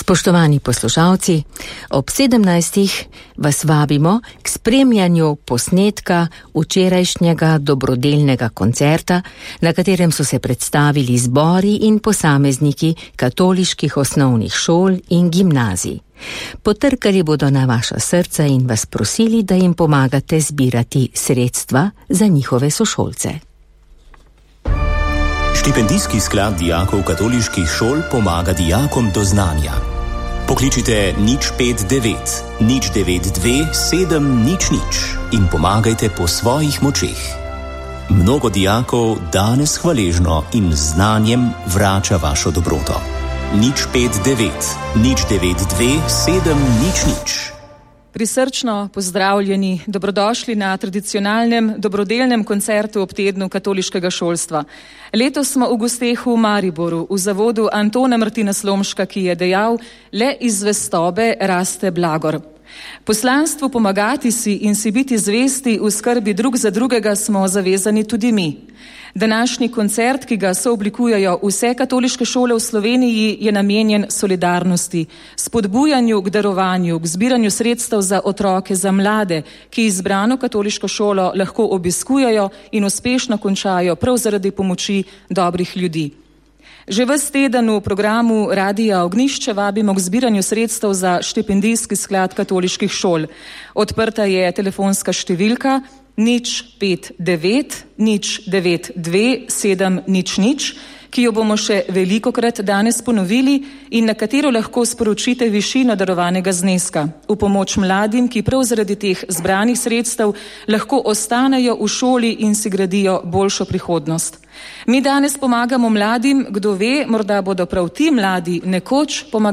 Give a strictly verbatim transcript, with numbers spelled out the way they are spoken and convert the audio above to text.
Spoštovani poslušalci, ob sedemnajstih vas vabimo k spremljanju posnetka včerajšnjega dobrodelnega koncerta, na katerem so se predstavili zbori in posamezniki katoliških osnovnih šol in gimnazij. Potrkali bodo na vaša srca in vas prosili, da jim pomagate zbirati sredstva za njihove sošolce. Štipendijski sklad dijakov katoliških šol pomaga dijakom do znanja. Pokličite nič pet devet, nič devet dve, sedem nič nič in pomagajte po svojih močeh. Mnogo dijakov danes hvaležno in z znanjem vrača vašo dobroto. nič pet devet, nič devet dve, sedem nič nič. Prisrčno pozdravljeni, dobrodošli na tradicionalnem dobrodelnem koncertu ob tednu katoliškega šolstva. Letos smo v gosteh v Mariboru, v zavodu Antona Martina Slomška, ki je dejal: le iz zvestobe raste blagor. Poslanstvu pomagati si in si biti zvesti v skrbi drug za drugega smo zavezani tudi mi. Današnji koncert, ki ga sooblikujejo vse katoliške šole v Sloveniji, je namenjen solidarnosti, spodbujanju k darovanju, k zbiranju sredstev za otroke, za mlade, ki izbrano katoliško šolo lahko obiskujejo in uspešno končajo prav zaradi pomoči dobrih ljudi. Že ves teden v programu Radia Ognjišče vabimo k zbiranju sredstev za štipendijski sklad katoliških šol. Odprta je telefonska številka nič pet devet, nič devet dve, sedem nič nič, ki jo bomo še velikokrat danes ponovili in na katero lahko sporočite višino darovanega zneska v pomoč mladim, ki prav zaradi teh zbranih sredstev lahko ostanejo v šoli in si gradijo boljšo prihodnost. Mi danes pomagamo mladim, kdo ve, morda bodo prav ti mladi nekoč pomagali